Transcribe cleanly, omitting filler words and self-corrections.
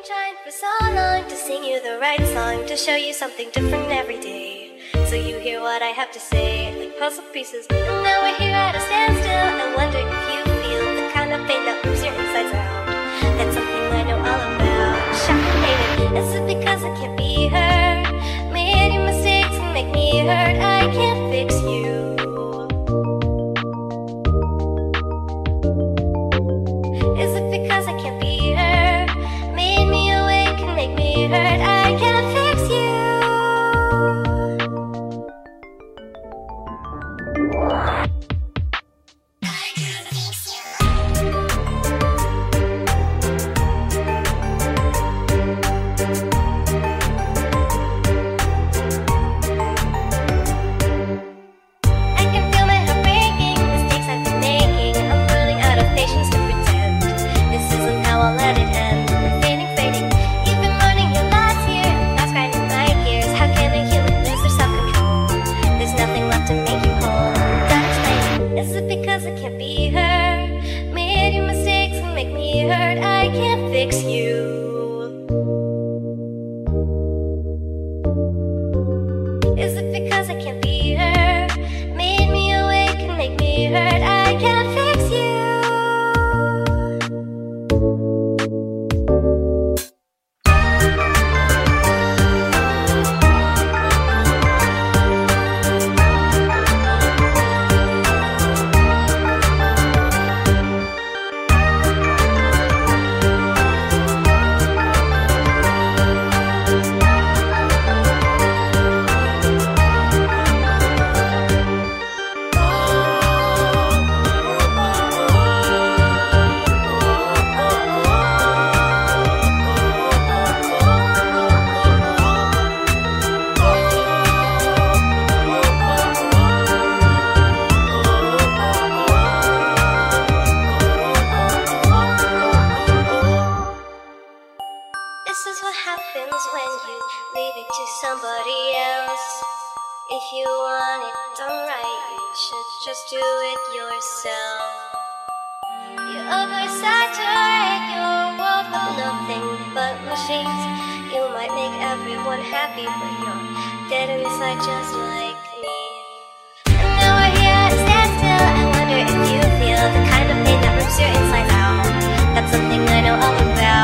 trying for so long to sing you the right song, to show you something different every day, so you hear what I have to say, like puzzle pieces. And now we're here at a standstill. I wonder if you feel the kind of pain that moves your insides out. That's something I know all about. Shocking, baby. Is it because I can't be hurt? Made you mistakes and make me hurt. I can't fix you. Is it because I can't be hurt? Made me awake and make me hurt. I can't fix you. That's something I know all about.